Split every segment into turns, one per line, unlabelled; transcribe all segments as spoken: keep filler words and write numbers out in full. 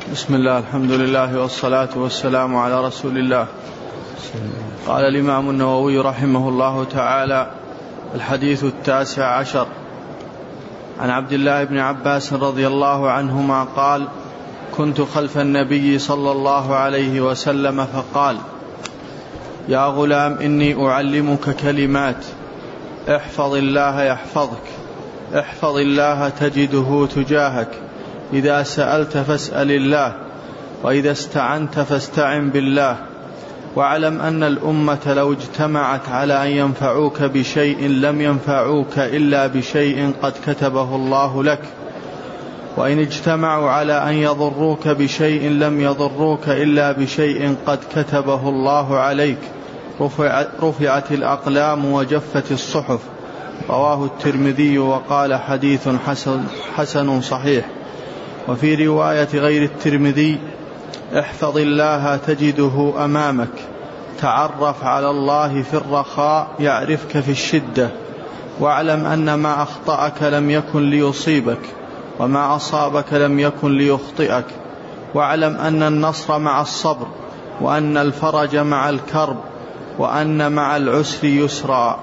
بسم الله، الحمد لله والصلاة والسلام على رسول الله. قال الإمام النووي رحمه الله تعالى: الحديث التاسع عشر. عن عبد الله بن عباس رضي الله عنهما قال: كنت خلف النبي صلى الله عليه وسلم فقال: يا غلام إني أعلمك كلمات، احفظ الله يحفظك، احفظ الله تجده تجاهك، إذا سألت فاسأل الله، وإذا استعنت فاستعن بالله، واعلم أن الأمة لو اجتمعت على أن ينفعوك بشيء لم ينفعوك إلا بشيء قد كتبه الله لك، وإن اجتمعوا على أن يضروك بشيء لم يضروك إلا بشيء قد كتبه الله عليك، رفعت الأقلام وجفت الصحف. رواه الترمذي وقال: حديث حسن, حسن صحيح. وفي رواية غير الترمذي: احفظ الله تجده أمامك، تعرف على الله في الرخاء يعرفك في الشدة، واعلم أن ما أخطأك لم يكن ليصيبك، وما أصابك لم يكن ليخطئك، واعلم أن النصر مع الصبر، وأن الفرج مع الكرب، وأن مع العسر يسرا.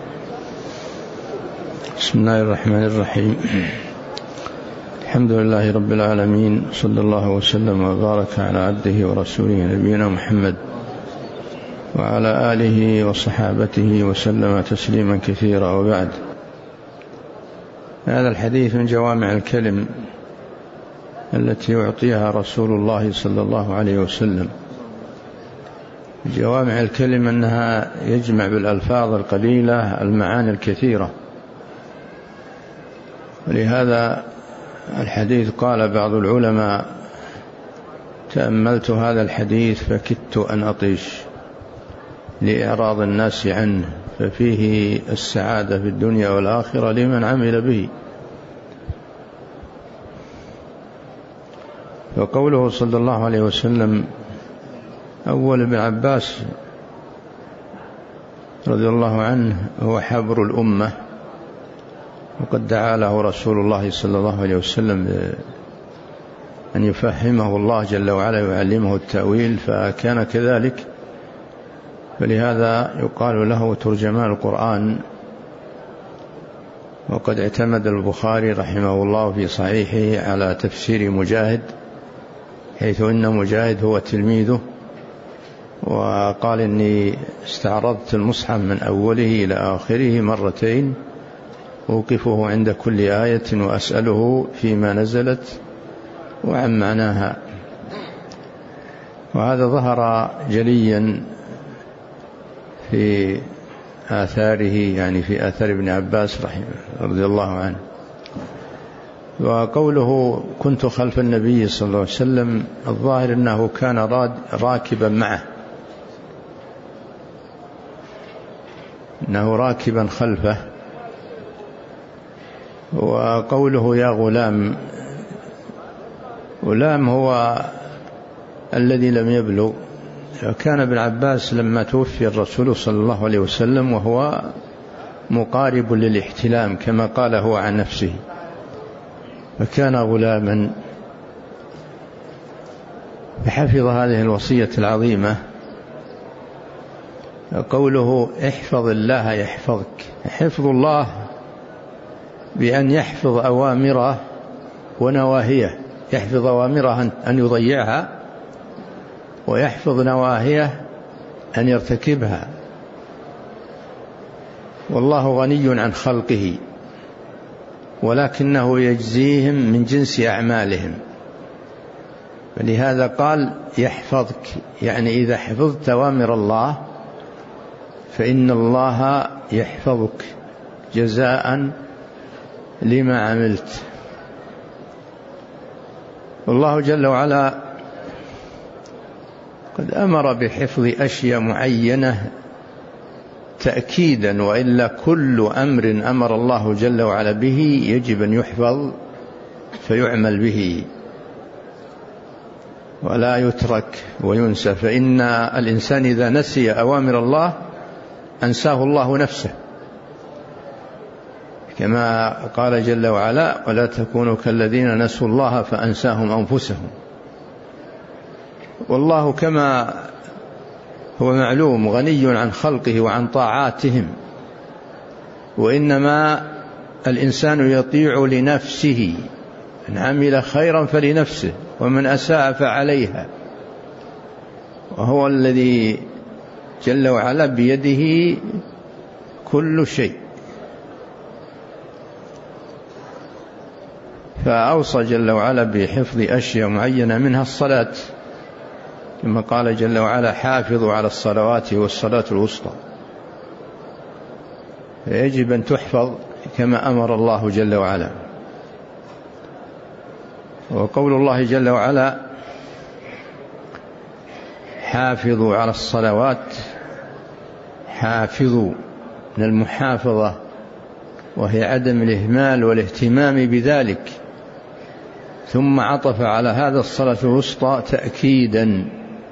بسم الله الرحمن الرحيم. الحمد لله رب العالمين، صلى الله وسلم وبارك على عبده ورسوله نبينا محمد وعلى آله وصحابته وسلم تسليما كثيرا، وبعد. هذا الحديث من جوامع الكلم التي يعطيها رسول الله صلى الله عليه وسلم. جوامع الكلم أنها يجمع بالألفاظ القليلة المعاني الكثيرة، ولهذا الحديث قال بعض العلماء: تأملت هذا الحديث فكدت أن أطيش لإعراض الناس عنه، ففيه السعادة في الدنيا والآخرة لمن عمل به. وقوله صلى الله عليه وسلم: أول ابن عباس رضي الله عنه هو حبر الأمة، وقد دعا له رسول الله صلى الله عليه وسلم أن يفهمه الله جل وعلا ويعلمه التأويل، فكان كذلك، فلهذا يقال له ترجمان القرآن. وقد اعتمد البخاري رحمه الله في صحيحه على تفسير مجاهد، حيث إن مجاهد هو تلميذه، وقال: إني استعرضت المصحف من أوله إلى آخره مرتين، أوقفه عند كل آية وأسأله فيما نزلت وعن معناها. وهذا ظهر جليا في آثاره، يعني في آثار ابن عباس رضي الله عنه. وقوله: كنت خلف النبي صلى الله عليه وسلم، الظاهر أنه كان راكبا معه، أنه راكبا خلفه. وقوله: يا غلام، غلام هو الذي لم يبلغ. كان ابن عباس لما توفي الرسول صلى الله عليه وسلم وهو مقارب للاحتلام كما قال هو عن نفسه، فكان غلاما، فحفظ هذه الوصية العظيمة. قوله: احفظ الله يحفظك، حفظ الله بأن يحفظ أوامره ونواهيه، يحفظ أوامره أن يضيعها، ويحفظ نواهيه أن يرتكبها. والله غني عن خلقه، ولكنه يجزيهم من جنس أعمالهم، فلهذا قال: يحفظك، يعني إذا حفظت أوامر الله فإن الله يحفظك جزاء لما عملت. والله جل وعلا قد أمر بحفظ أشياء معينة تأكيدا، وإلا كل أمر أمر الله جل وعلا به يجب أن يحفظ فيعمل به ولا يترك وينسى، فإن الإنسان إذا نسي أوامر الله أنساه الله نفسه، كما قال جل وعلا: ولا تكونوا كالذين نسوا الله فأنساهم أنفسهم. والله كما هو معلوم غني عن خلقه وعن طاعاتهم، وإنما الإنسان يطيع لنفسه، من عمل خيرا فلنفسه ومن أساء فعليها، وهو الذي جل وعلا بيده كل شيء. فأوصى جل وعلا بحفظ أشياء معينة منها الصلاة، كما قال جل وعلا حافظوا على الصلوات والصلاة الوسطى، فيجب أن تحفظ كما أمر الله جل وعلا. وقول الله جل وعلا حافظوا على الصلوات، حافظوا من المحافظة، وهي عدم الإهمال والاهتمام بذلك، ثم عطف على هذا الصلاة الوسطى تأكيدا.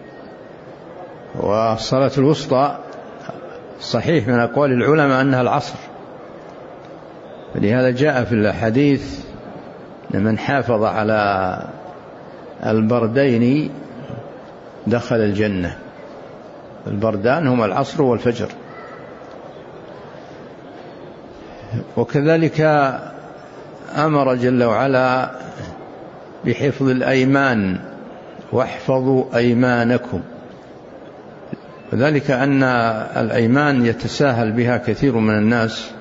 والصلاة الوسطى صحيح من أقوال العلماء أنها العصر، فلهذا جاء في الحديث من حافظ على البردين دخل الجنة. البردان هما العصر والفجر. وكذلك أمر جل وعلا بحفظ الأيمان، واحفظوا أيمانكم، وذلك أن الأيمان يتساهل بها كثير من الناس،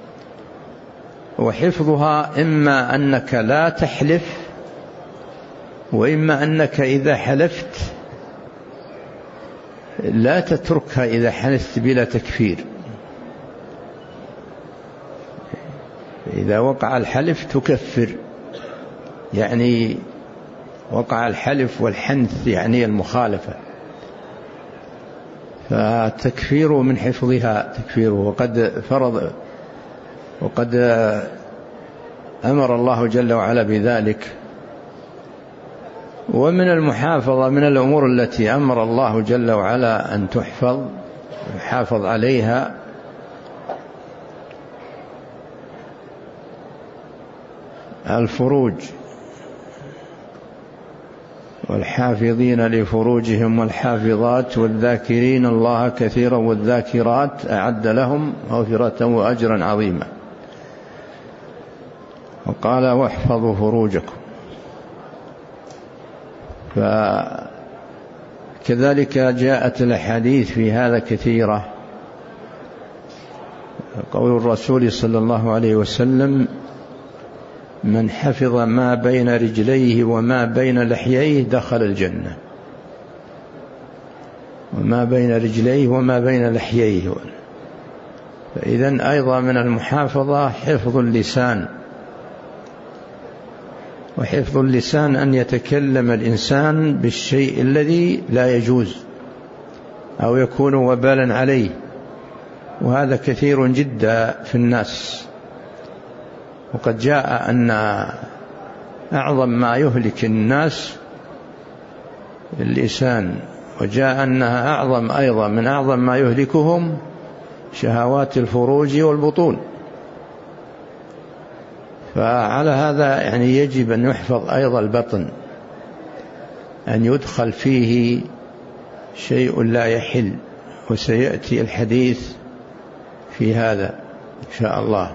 وحفظها إما أنك لا تحلف، وإما أنك إذا حلفت لا تتركها إذا حلفت بلا تكفير. إذا وقع الحلف تكفر، يعني وقع الحلف والحنث يعني المخالفة، فالتكفير من حفظها تكفيره. وقد فرض وقد أمر الله جل وعلا بذلك. ومن المحافظة من الأمور التي أمر الله جل وعلا أن تحفظ ويحافظ عليها الفروج، والحافظين لفروجهم والحافظات والذاكرين الله كثيرا والذاكرات أعد لهم مغفرة وأجرا عظيما. وقال واحفظوا فروجكم. فكذلك جاءت الأحاديث في هذا كثيرة. قول الرسول صلى الله عليه وسلم من حفظ ما بين رجليه وما بين لحييه دخل الجنة. وما بين رجليه وما بين لحييه. فإذن أيضا من المحافظة حفظ اللسان. وحفظ اللسان أن يتكلم الإنسان بالشيء الذي لا يجوز أو يكون وبالا عليه، وهذا كثير جدا في الناس. وقد جاء أن أعظم ما يهلك الناس اللسان، وجاء أنها أعظم أيضا من أعظم ما يهلكهم شهوات الفروج والبطون. فعلى هذا يعني يجب أن يحفظ أيضا البطن، أن يدخل فيه شيء لا يحل، وسيأتي الحديث في هذا إن شاء الله.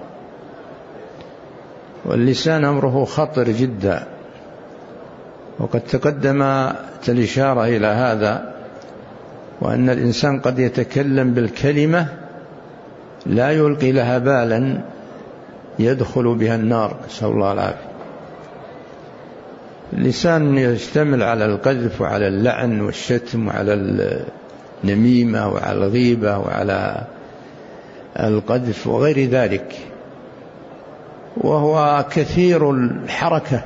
واللسان أمره خطر جدا، وقد تقدمت الإشارة إلى هذا، وأن الإنسان قد يتكلم بالكلمة لا يلقي لها بالا يدخل بها النار، نسأل الله العافية. اللسان يشتمل على القذف وعلى اللعن والشتم وعلى النميمة وعلى الغيبة وعلى القذف وغير ذلك، وهو كثير الحركة.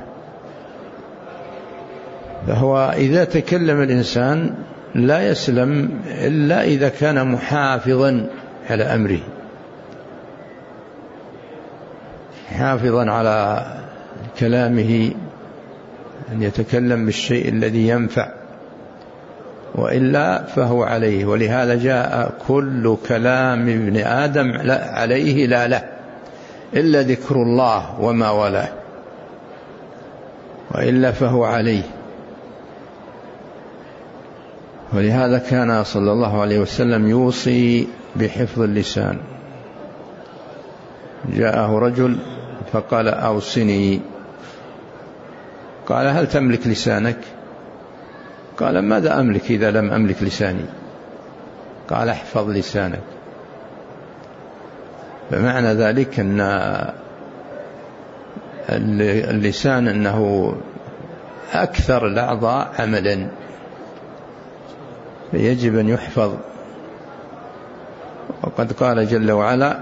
فهو إذا تكلم الإنسان لا يسلم إلا إذا كان محافظا على أمره، حافظا على كلامه، أن يتكلم بالشيء الذي ينفع، وإلا فهو عليه. ولهذا جاء كل كلام ابن آدم لا عليه لا له إلا ذكر الله وما والاه، وإلا فهو عليه. ولهذا كان صلى الله عليه وسلم يوصي بحفظ اللسان. جاءه رجل فقال أوصني، قال هل تملك لسانك؟ قال ماذا أملك إذا لم أملك لساني؟ قال احفظ لسانك. فمعنى ذلك أن اللسان أنه أكثر الأعضاء عملا، فيجب أن يحفظ. وقد قال جل وعلا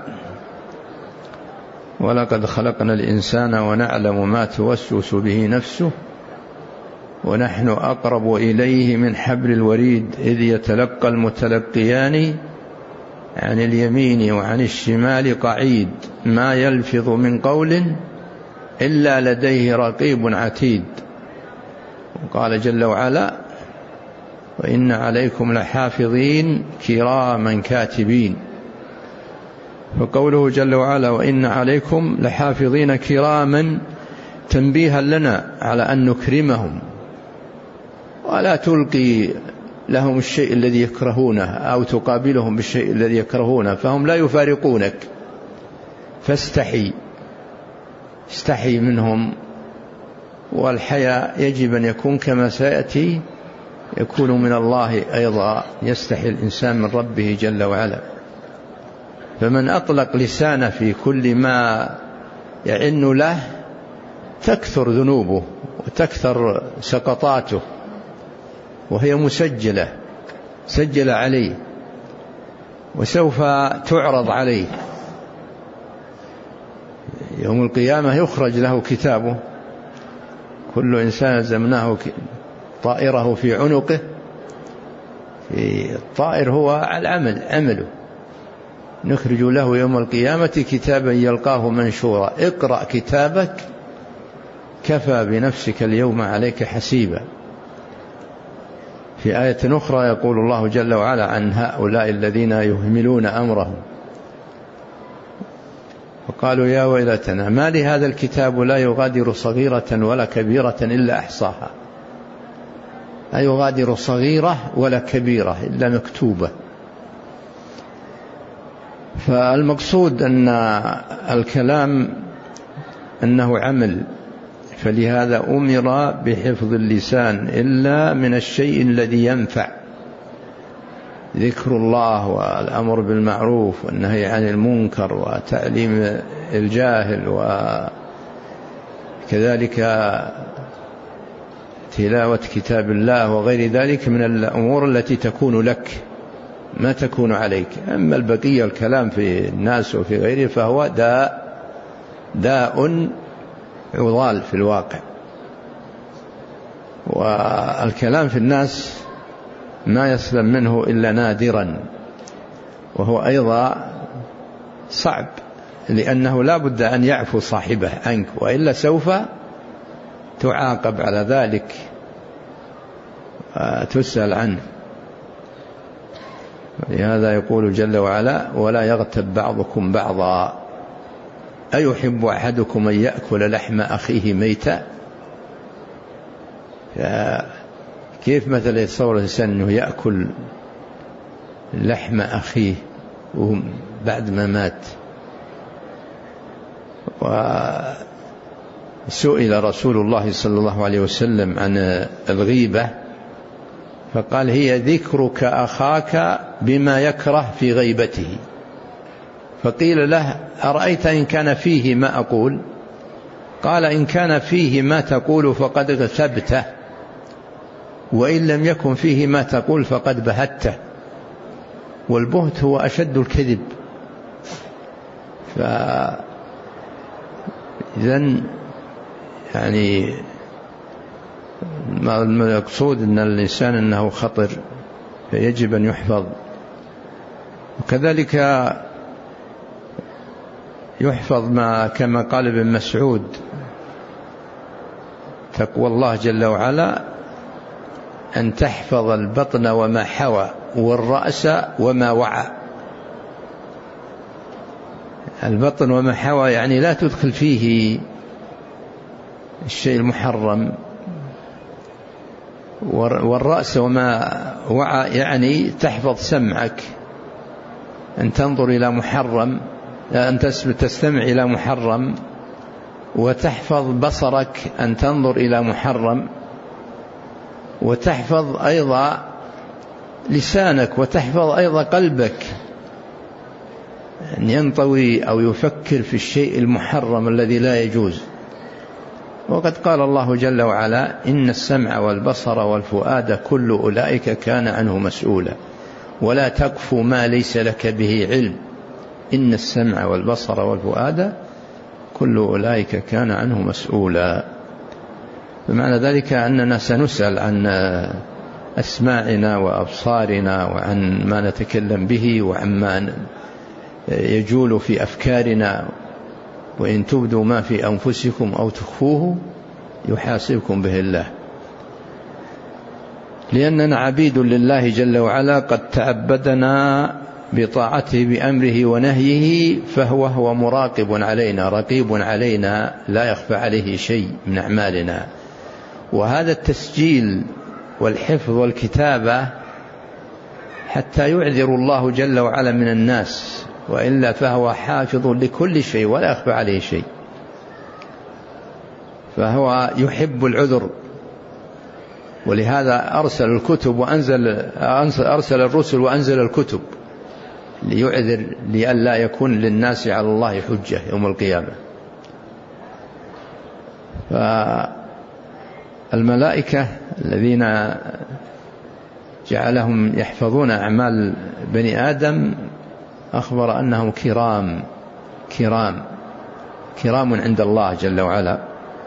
ولقد خلقنا الإنسان ونعلم ما توسوس به نفسه ونحن أقرب إليه من حبل الوريد إذ يتلقى المتلقيان عن اليمين وعن الشمال قعيد ما يلفظ من قول إلا لديه رقيب عتيد. وقال جل وعلا وإن عليكم لحافظين كراما كاتبين. فقوله جل وعلا وإن عليكم لحافظين كراما تنبيها لنا على أن نكرمهم ولا تلقي لهم الشيء الذي يكرهونه أو تقابلهم بالشيء الذي يكرهونه، فهم لا يفارقونك، فاستحي استحي منهم. والحياء يجب أن يكون كما سيأتي يكون من الله أيضا، يستحي الإنسان من ربه جل وعلا. فمن أطلق لسانه في كل ما يعن له تكثر ذنوبه وتكثر سقطاته، وهي مسجلة سجل عليه وسوف تعرض عليه يوم القيامة. يخرج له كتابه، كل إنسان زمناه طائره في عنقه، في الطائر هو العمل عمله. نخرج له يوم القيامة كتابا يلقاه منشورا اقرأ كتابك كفى بنفسك اليوم عليك حسيبا. في آية أخرى يقول الله جل وعلا عن هؤلاء الذين يهملون أمرهم وقالوا يا ويلتنا ما لهذا الكتاب لا يغادر صغيرة ولا كبيرة إلا أحصاها. لا يغادر صغيرة ولا كبيرة إلا مكتوبة. فالمقصود أن الكلام أنه عمل، فلهذا أمر بحفظ اللسان إلا من الشيء الذي ينفع، ذكر الله والأمر بالمعروف والنهي عن المنكر وتعليم الجاهل، وكذلك تلاوة كتاب الله وغير ذلك من الأمور التي تكون لك ما تكون عليك. أما البقية الكلام في الناس وفي غيره فهو داء داء عضال في الواقع. والكلام في الناس ما يسلم منه إلا نادرا، وهو أيضا صعب لأنه لا بد أن يعفو صاحبه عنك، وإلا سوف تعاقب على ذلك تسأل عنه. لهذا يقول جل وعلا ولا يغتب بعضكم بعضا أيحب أحدكم أن يأكل لحم أخيه ميتا. كيف مثلا يتصور الإنسان أنه يأكل لحم أخيه بعد ما مات؟ وسئل رسول الله صلى الله عليه وسلم عن الغيبة فقال هي ذكرك أخاك بما يكره في غيبته. فقيل له أرأيت إن كان فيه ما أقول؟ قال إن كان فيه ما تقول فقد اغتبته، وإن لم يكن فيه ما تقول فقد بهته. والبهت هو أشد الكذب. فإذن يعني المقصود أن الإنسان أنه خطر فيجب أن يحفظ. وكذلك يحفظ ما كما قال ابن مسعود تقوى الله جل وعلا أن تحفظ البطن وما حوى والرأس وما وعى. البطن وما حوى يعني لا تدخل فيه الشيء المحرم، والرأس وما وعى، يعني تحفظ سمعك أن تنظر إلى محرم، أن تستمع إلى محرم، وتحفظ بصرك أن تنظر إلى محرم، وتحفظ أيضا لسانك، وتحفظ أيضا قلبك أن ينطوي أو يفكر في الشيء المحرم الذي لا يجوز. وقد قال الله جل وعلا: إن السمع والبصر والفؤاد كل أولئك كان عنه مسؤولا ولا تقف ما ليس لك به علم. إن السمع والبصر والفؤاد كل أولئك كان عنه مسؤولا. بمعنى ذلك أننا سنسأل عن أسماعنا وأبصارنا وعن ما نتكلم به وعما يجول في أفكارنا، وإن تبدوا ما في أنفسكم أو تخفوه يحاسبكم به الله، لأننا عبيد لله جل وعلا قد تعبدنا بطاعته بأمره ونهيه، فهو هو مراقب علينا رقيب علينا لا يخفى عليه شيء من أعمالنا. وهذا التسجيل والحفظ والكتابة حتى يعذر الله جل وعلا من الناس، وإلا فهو حافظ لكل شيء ولا يخفى عليه شيء، فهو يحب العذر. ولهذا أرسل الكتب وأنزل أرسل الرسل وأنزل الكتب ليعذر، لئلا يكون للناس على الله حجة يوم القيامة. فالملائكة الذين جعلهم يحفظون أعمال بني آدم أخبر أنهم كرام كرام كرام عند الله جل وعلا.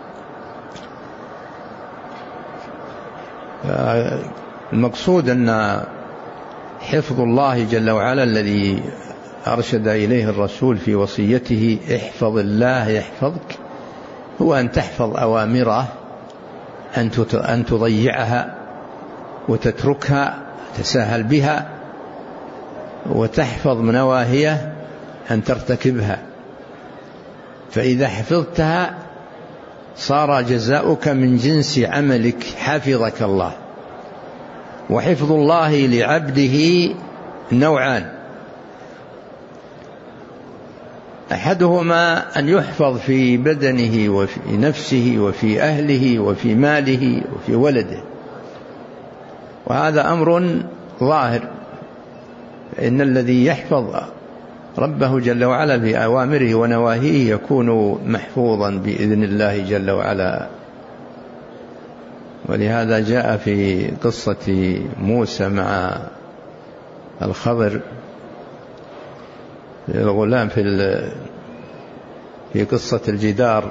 المقصود أن حفظ الله جل وعلا الذي أرشد إليه الرسول في وصيته: احفظ الله يحفظك، هو أن تحفظ أوامره، أن تضيعها وتتركها تساهل بها، وتحفظ نواهيه أن ترتكبها. فإذا حفظتها صار جزاؤك من جنس عملك، حفظك الله. وحفظ الله لعبده نوعان: أحدهما أن يحفظ في بدنه وفي نفسه وفي أهله وفي ماله وفي ولده، وهذا أمر ظاهر، إن الذي يحفظ ربه جل وعلا بأوامره ونواهيه يكون محفوظا بإذن الله جل وعلا. ولهذا جاء في قصة موسى مع الخضر الغلام في في قصة الجدار،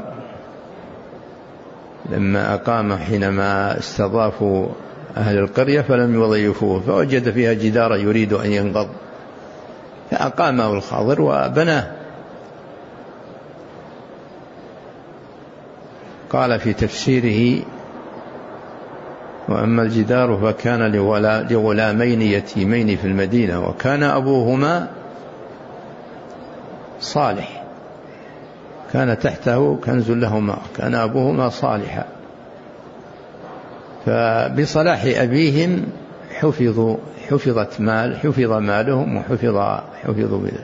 لما أقام حينما استضافوا أهل القرية فلم يضيفوه، فوجد فيها جدارا يريد أن ينقض، فأقامه الخضر وبناه. قال في تفسيره: وأما الجدار فكان لغلامين يتيمين في المدينة وكان أبوهما صالح، كان تحته كنز لهما، كان أبوهما صالحا، فبصلاح أبيهم حفظوا حفظت مال حفظ مالهم وحفظ حفظوا بذلك.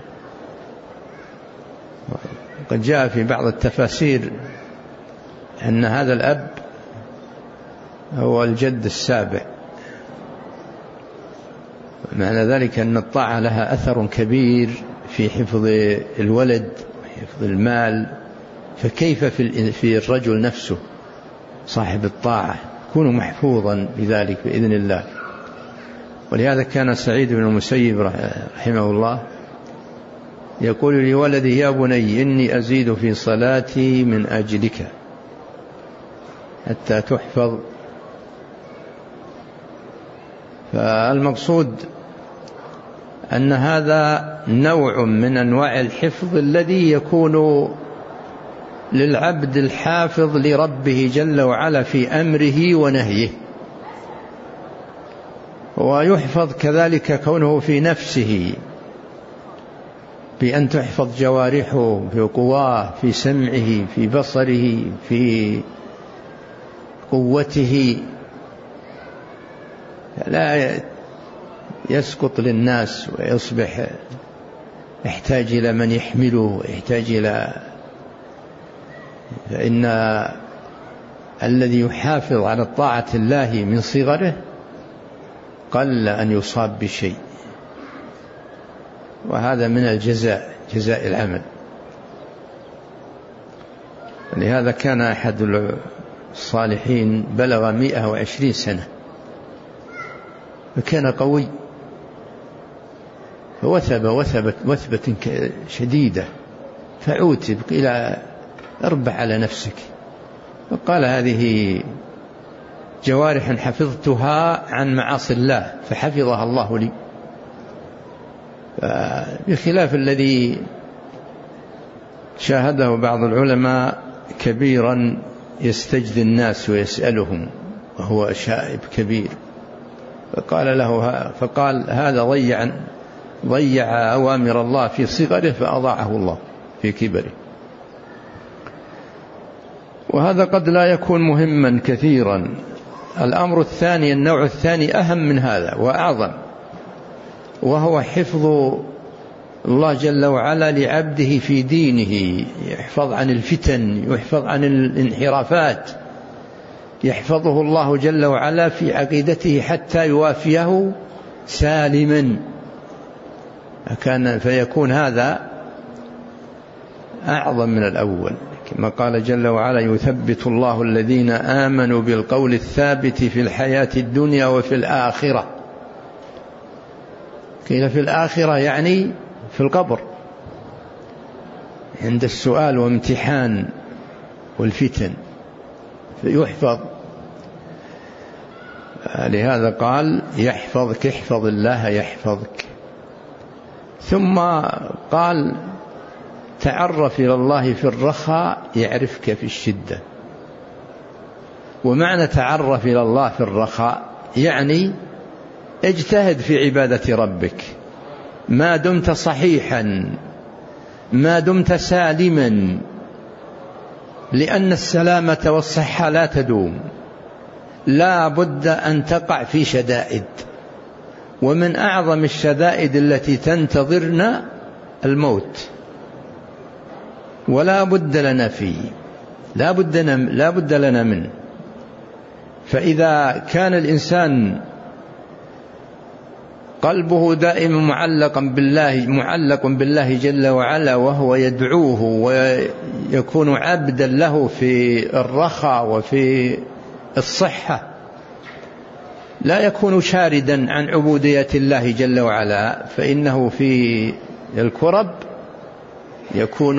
قد جاء في بعض التفاسير أن هذا الأب هو الجد السابع، معنى ذلك أن الطاعة لها أثر كبير في حفظ الولد وحفظ المال، فكيف في الرجل نفسه صاحب الطاعة يكون محفوظا بذلك بإذن الله. ولهذا كان سعيد بن المسيب رحمه الله يقول لولده: يا بني إني أزيد في صلاتي من أجلك حتى تحفظ. فالمقصود أن هذا نوع من أنواع الحفظ الذي يكون للعبد الحافظ لربه جل وعلا في أمره ونهيه، ويحفظ كذلك كونه في نفسه بأن تحفظ جوارحه في قواه، في سمعه، في بصره، في قوته، لا يسقط للناس ويصبح يحتاج إلى من يحمله، يحتاج إلى، فإن الذي يحافظ على طاعة الله من صغره قل أن يصاب بشيء، وهذا من الجزاء، جزاء العمل. لهذا كان أحد الصالحين بلغ مئة وعشرين سنة وكان قوي، فوثب وثبت وثبة شديدة، فعوتب إلى اربع على نفسك، وقال هذه جوارح حفظتها عن معاصي الله فحفظها الله لي، بخلاف الذي شاهده بعض العلماء كبيرا يستجدي الناس ويسألهم وهو شائب كبير، فقال له فقال هذا ضيع ضيع أوامر الله في صغره فأضاعه الله في كبره. وهذا قد لا يكون مهما كثيرا. الأمر الثاني، النوع الثاني أهم من هذا وأعظم، وهو حفظ الله جل وعلا لعبده في دينه، يحفظ عن الفتن، يحفظ عن الانحرافات، يحفظه الله جل وعلا في عقيدته حتى يوافيه سالما، كان فيكون هذا أعظم من الأول، كما قال جل وعلا يثبت الله الذين آمنوا بالقول الثابت في الحياة الدنيا وفي الآخرة. قيل في الآخرة يعني في القبر عند السؤال وامتحان والفتن فيحفظ. لهذا قال يحفظك، احفظ الله يحفظك. ثم قال تعرف إلى الله في الرخاء يعرفك في الشدة. ومعنى تعرف إلى الله في الرخاء يعني اجتهد في عبادة ربك ما دمت صحيحا، ما دمت سالما، لأن السلامة والصحة لا تدوم، لا بد أن تقع في شدائد، ومن أعظم الشدائد التي تنتظرنا الموت، ولا بد لنا فيه، لا بد لا بد لنا منه. فإذا كان الإنسان قلبه دائما معلقا بالله معلق بالله جل وعلا وهو يدعوه ويكون عبدا له في الرخاء وفي الصحة، لا يكون شاردا عن عبودية الله جل وعلا، فإنه في الكرب يكون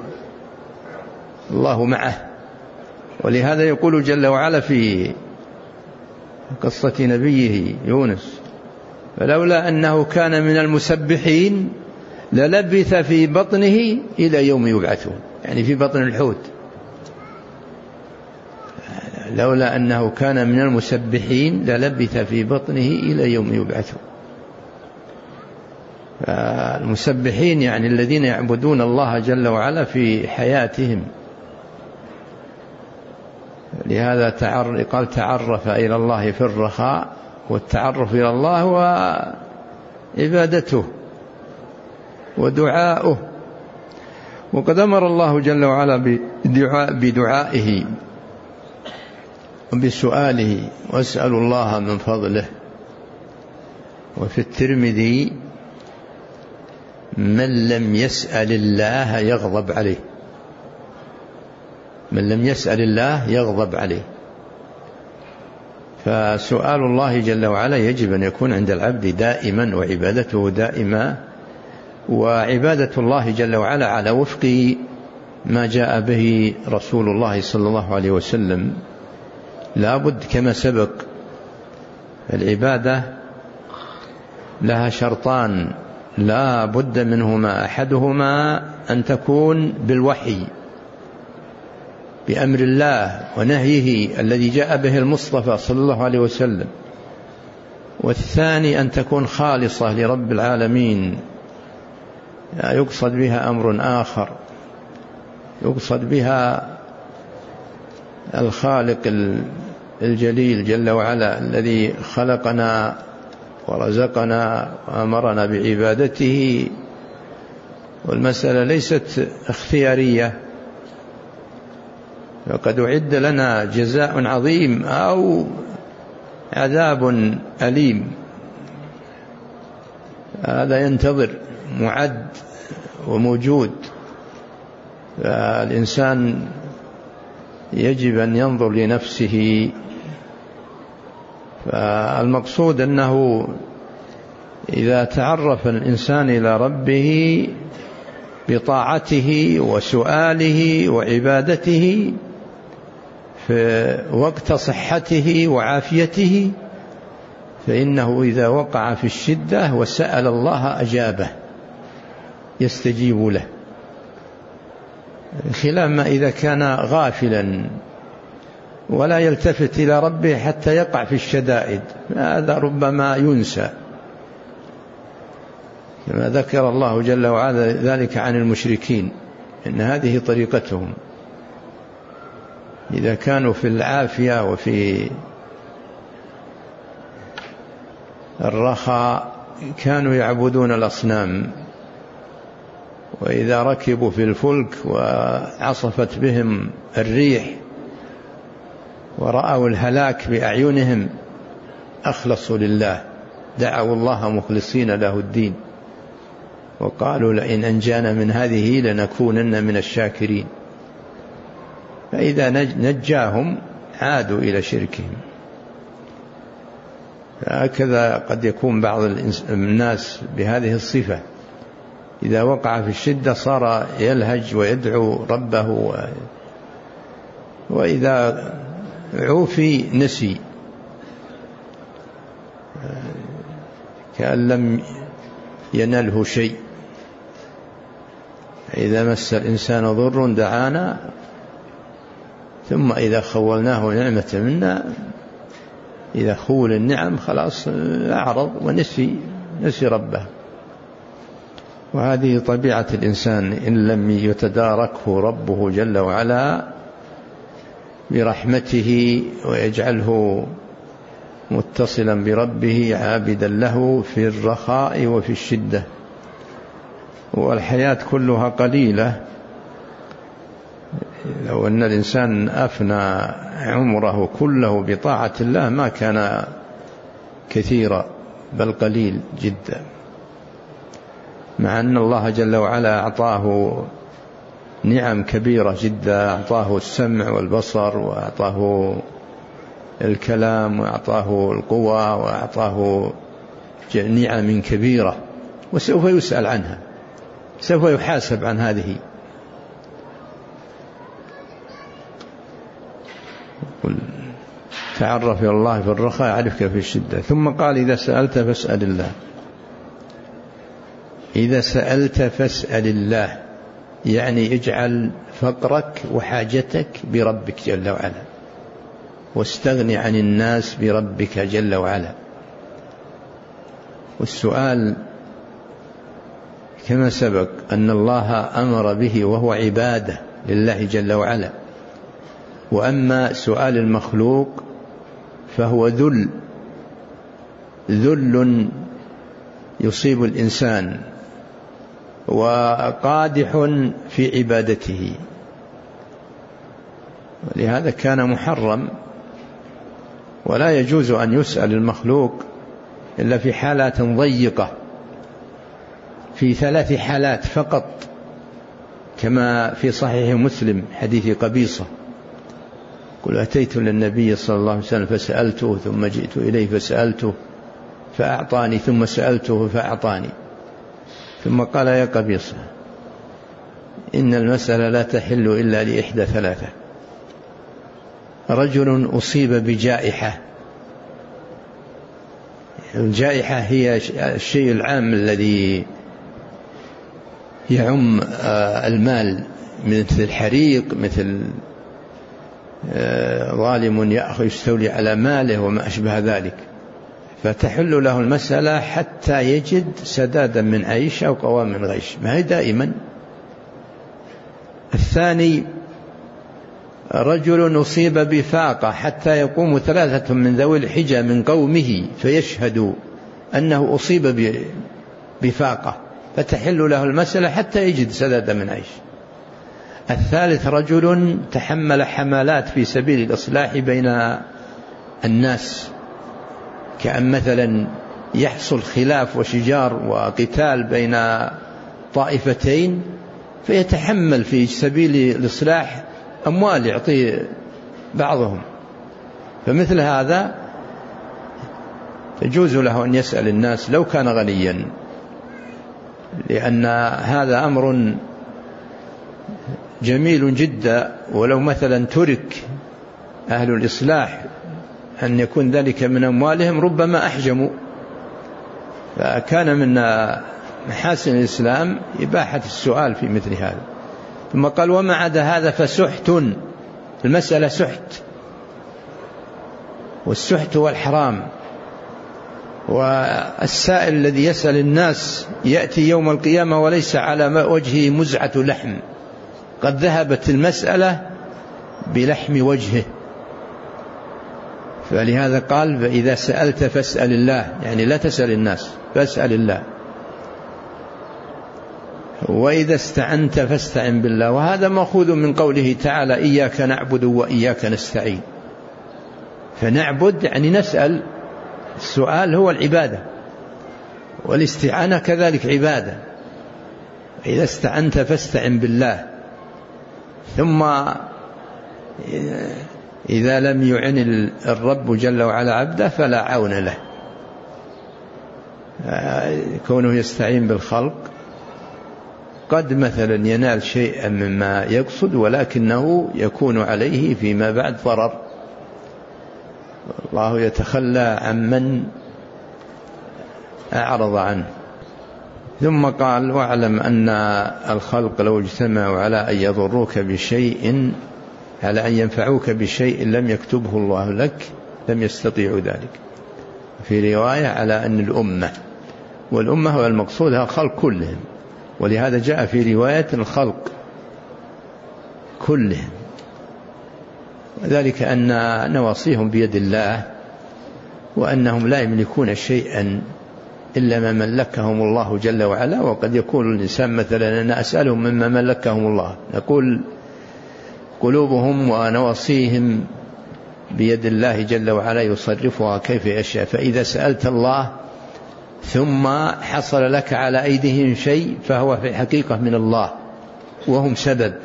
الله معه. ولهذا يقول جل وعلا في قصة نبيه يونس فلولا أنه كان من المسبحين للبث في بطنه إلى يوم يبعثون، يعني في بطن الحوت. لولا أنه كان من المسبحين للبث في بطنه إلى يوم يبعثون. المسبحين يعني الذين يعبدون الله جل وعلا في حياتهم. لهذا قال تعرف إلى الله في الرخاء، والتعرف إلى الله هو عبادته ودعاؤه. وقد أمر الله جل وعلا بدعاء بدعائه وبسؤاله واسألوا الله من فضله. وفي الترمذي من لم يسأل الله يغضب عليه، من لم يسأل الله يغضب عليه. فسؤال الله جل وعلا يجب أن يكون عند العبد دائما، وعبادته دائما، وعبادة الله جل وعلا على وفق ما جاء به رسول الله صلى الله عليه وسلم. لا بد كما سبق العبادة لها شرطان لا بد منهما، أحدهما أن تكون بالوحي بأمر الله ونهيه الذي جاء به المصطفى صلى الله عليه وسلم، والثاني أن تكون خالصة لرب العالمين، يقصد بها أمر آخر، يقصد بها الخالق الجليل جل وعلا الذي خلقنا ورزقنا وأمرنا بعبادته، والمسألة ليست اختيارية، فقد أعد لنا جزاء عظيم أو عذاب أليم، هذا ينتظر معد وموجود. فالإنسان يجب أن ينظر لنفسه. فالمقصود أنه إذا تعرف الإنسان إلى ربه بطاعته وسؤاله وعبادته في وقت صحته وعافيته، فإنه إذا وقع في الشدة وسأل الله أجابه، يستجيب له، خلاف ما إذا كان غافلا ولا يلتفت إلى ربه حتى يقع في الشدائد، هذا ربما ينسى، كما ذكر الله جل وعلا ذلك عن المشركين، إن هذه طريقتهم، إذا كانوا في العافية وفي الرخاء كانوا يعبدون الأصنام، وإذا ركبوا في الفلك وعصفت بهم الريح ورأوا الهلاك بأعينهم أخلصوا لله، دعوا الله مخلصين له الدين، وقالوا لئن أنجانا من هذه لنكونن من الشاكرين. فإذا نجاهم عادوا إلى شركهم. هكذا قد يكون بعض الناس بهذه الصفة، إذا وقع في الشدة صار يلهج ويدعو ربه، وإذا عوفي نسي كأن لم ينله شيء. إذا مس الإنسان ضر دعانا، ثم إذا خولناه نعمة منا، إذا خول النعم خلاص أعرض ونسي نسي ربه. وهذه طبيعة الإنسان إن لم يتداركه ربه جل وعلا برحمته ويجعله متصلا بربه عابدا له في الرخاء وفي الشدة. والحياة كلها قليلة، لو أن الإنسان أفنى عمره كله بطاعة الله ما كان كثيرا، بل قليل جدا، مع أن الله جل وعلا أعطاه نعم كبيرة جدا، أعطاه السمع والبصر، وأعطاه الكلام، وأعطاه القوى، وأعطاه نعم كبيرة، وسوف يسأل عنها، سوف يحاسب عن هذه. تعرف إلى الله في الرخاء يعرفك في الشدة. ثم قال إذا سألت فاسأل الله، إذا سألت فاسأل الله، يعني اجعل فقرك وحاجتك بربك جل وعلا، واستغني عن الناس بربك جل وعلا. والسؤال كما سبق أن الله أمر به وهو عبادة لله جل وعلا، وأما سؤال المخلوق فهو ذل ذل يصيب الإنسان وقادح في عبادته، ولهذا كان محرم، ولا يجوز أن يسأل المخلوق إلا في حالات ضيقة، في ثلاث حالات فقط، كما في صحيح مسلم حديث قبيصة: قل أتيت للنبي صلى الله عليه وسلم فسألته، ثم جئت إليه فسألته فأعطاني، ثم سألته فأعطاني. ثم قال: يا قبيصة، إن المسألة لا تحل إلا لإحدى ثلاثة: رجل أصيب بجائحة، الجائحة هي الشيء العام الذي يعم المال، مثل الحريق، مثل ظالم يأخذ يستولي على ماله وما أشبه ذلك، فتحل له المسألة حتى يجد سدادا من عيش أو قوام من غيش، ما هي دائما. الثاني رجل أصيب بفاقة حتى يقوم ثلاثة من ذوي الحجة من قومه فيشهدوا أنه أصيب بفاقة فتحل له المسألة حتى يجد سدد من عيش. الثالث رجل تحمل حملات في سبيل الإصلاح بين الناس، كأن مثلا يحصل خلاف وشجار وقتال بين طائفتين فيتحمل في سبيل الإصلاح أموال يعطي بعضهم، فمثل هذا يجوز له أن يسأل الناس لو كان غنيا، لأن هذا أمر جميل جدا. ولو مثلا ترك أهل الإصلاح أن يكون ذلك من أموالهم ربما أحجموا، فكان من محاسن الإسلام إباحة السؤال في مثل هذا. ثم قال وما عدا هذا فسحت، المسألة سحت، والسحت هو الحرام. والسائل الذي يسأل الناس يأتي يوم القيامة وليس على وجهه مزعة لحم، قد ذهبت المسألة بلحم وجهه. فلهذا قال فإذا سألت فاسأل الله، يعني لا تسأل الناس، فاسأل الله. وإذا استعنت فاستعن بالله، وهذا مأخوذ من قوله تعالى إياك نعبد وإياك نستعين. فنعبد يعني نسأل، السؤال هو العبادة، والاستعانة كذلك عبادة. إذا استعنت فاستعن بالله. ثم إذا لم يعن الرب جل وعلا عبده فلا عون له، كونه يستعين بالخلق قد مثلا ينال شيئا مما يقصد، ولكنه يكون عليه فيما بعد ضرر. الله يتخلى عمن أعرض عنه. ثم قال واعلم أن الخلق لو اجتمعوا على أن يضروك بشيء، على أن ينفعوك بشيء لم يكتبه الله لك لم يستطيعوا ذلك. في رواية على أن الأمة، والأمة هو المقصود الخلق كلهم، ولهذا جاء في رواية الخلق كلهم، ذلك أن نواصيهم بيد الله، وأنهم لا يملكون شيئا إلا ما ملكهم الله جل وعلا. وقد يقول الإنسان مثلا أنا أسألهم مما ملكهم الله، نقول قلوبهم ونواصيهم بيد الله جل وعلا يصرفها كيف يشاء. فإذا سألت الله ثم حصل لك على أيديهم شيء فهو في الحقيقة من الله وهم سبب،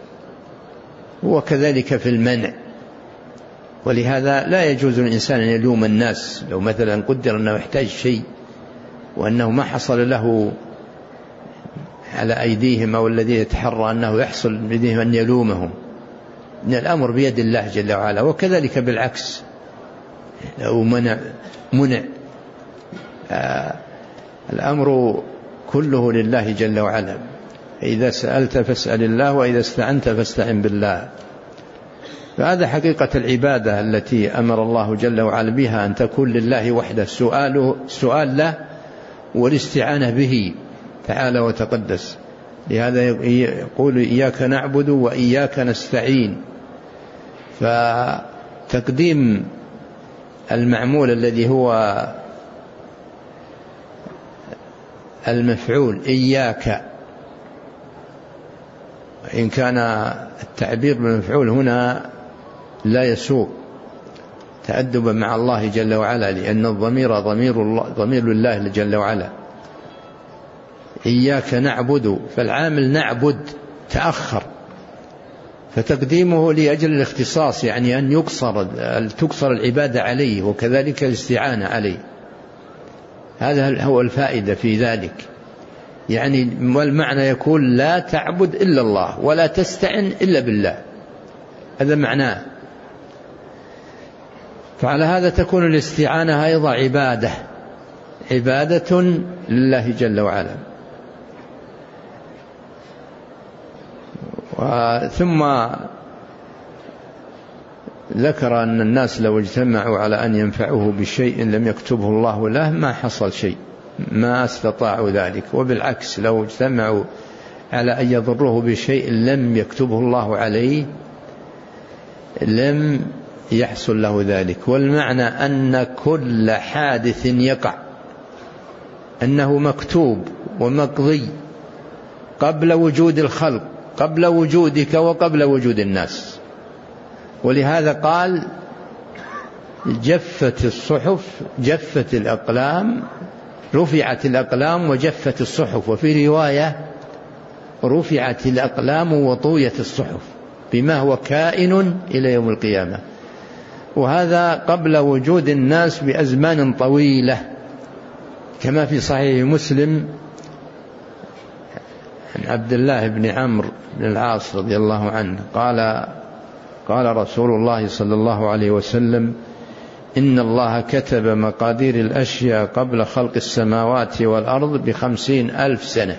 وكذلك في المنع. ولهذا لا يجوز الإنسان أن يلوم الناس. لو مثلا قدر أنه يحتاج شيء وأنه ما حصل له على أيديهم، أو الذي يتحرى أنه يحصل بيدهم أن يلومهم، إن الأمر بيد الله جل وعلا. وكذلك بالعكس لو منع منع آه الأمر كله لله جل وعلا. إذا سألت فاسأل الله، وإذا استعنت فاستعن بالله. فهذا حقيقة العبادة التي أمر الله جل وعلا بها، أن تكون لله وحده، سؤاله سؤال له والاستعانة به تعالى وتقدس. لهذا يقول إياك نعبد وإياك نستعين. فتقديم المعمول الذي هو المفعول إياك، إن كان التعبير بالمفعول هنا لا يسوق تأدبا مع الله جل وعلا، لأن الضمير ضمير الله ضمير الله جل وعلا. إياك نعبد، فالعامل نعبد تأخر، فتقديمه لأجل الاختصاص، يعني أن يقصر تقصر العبادة عليه، وكذلك الاستعانة عليه. هذا هو الفائدة في ذلك. يعني والمعنى يكون لا تعبد إلا الله ولا تستعن إلا بالله، هذا معناه. فعلى هذا تكون الاستعانة أيضا عبادة، عبادة لله جل وعلا. ثم ذكر أن الناس لو اجتمعوا على أن ينفعوه بشيء لم يكتبه الله له ما حصل شيء، ما استطاعوا ذلك. وبالعكس لو اجتمعوا على أن يضروه بشيء لم يكتبه الله عليه لم يحصل له ذلك. والمعنى أن كل حادث يقع أنه مكتوب ومقضي قبل وجود الخلق، قبل وجودك وقبل وجود الناس. ولهذا قال جفت الصحف، جفت الأقلام، رفعت الأقلام وجفت الصحف، وفي رواية رفعت الأقلام وطويت الصحف، بما هو كائن إلى يوم القيامة. وهذا قبل وجود الناس بأزمان طويلة، كما في صحيح مسلم عن عبد الله بن عمرو بن العاص رضي الله عنه قال قال رسول الله صلى الله عليه وسلم: إن الله كتب مقادير الأشياء قبل خلق السماوات والأرض بخمسين ألف سنة.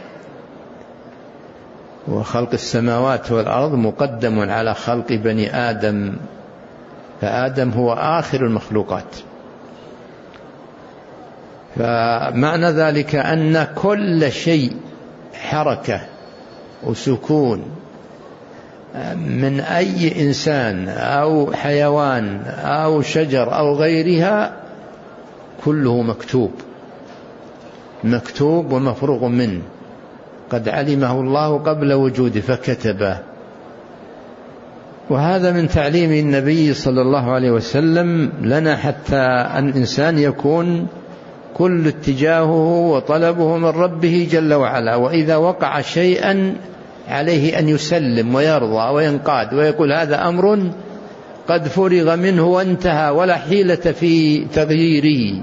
وخلق السماوات والأرض مقدم على خلق بني آدم، فآدم هو آخر المخلوقات. فمعنى ذلك أن كل شيء حركة وسكون من أي إنسان أو حيوان أو شجر أو غيرها كله مكتوب مكتوب ومفروغ منه، قد علمه الله قبل وجوده فكتبه. وهذا من تعليم النبي صلى الله عليه وسلم لنا، حتى أن الإنسان يكون كل اتجاهه وطلبه من ربه جل وعلا، وإذا وقع شيئا عليه أن يسلم ويرضى وينقاد ويقول هذا أمر قد فرغ منه وانتهى ولا حيلة في تغييره،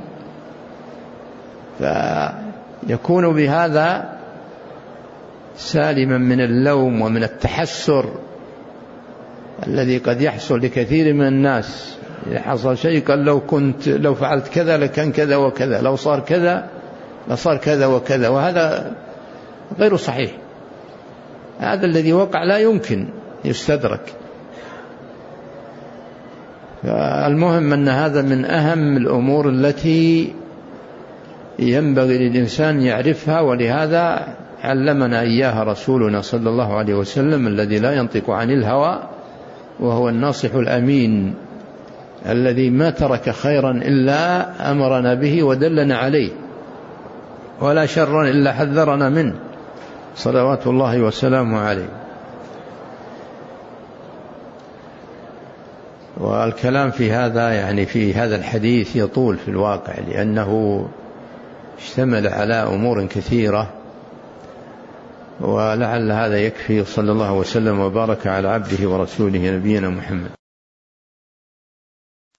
فيكون بهذا سالما من اللوم ومن التحسر الذي قد يحصل لكثير من الناس. إذا حصل شيء قال لو كنت لو فعلت كذا لكان كذا وكذا، لو صار كذا لصار كذا وكذا، وهذا غير صحيح. هذا الذي وقع لا يمكن يستدرك. المهم أن هذا من أهم الأمور التي ينبغي للإنسان يعرفها، ولهذا علمنا إياها رسولنا صلى الله عليه وسلم الذي لا ينطق عن الهوى وهو الناصح الأمين الذي ما ترك خيرا إلا أمرنا به ودلنا عليه، ولا شرا إلا حذرنا منه صلوات الله وسلامه عليه. والكلام في هذا يعني في هذا الحديث يطول في الواقع، لأنه اشتمل على أمور كثيرة، ولعل هذا يكفي. صلى الله وسلم وبارك على عبده ورسوله نبينا محمد.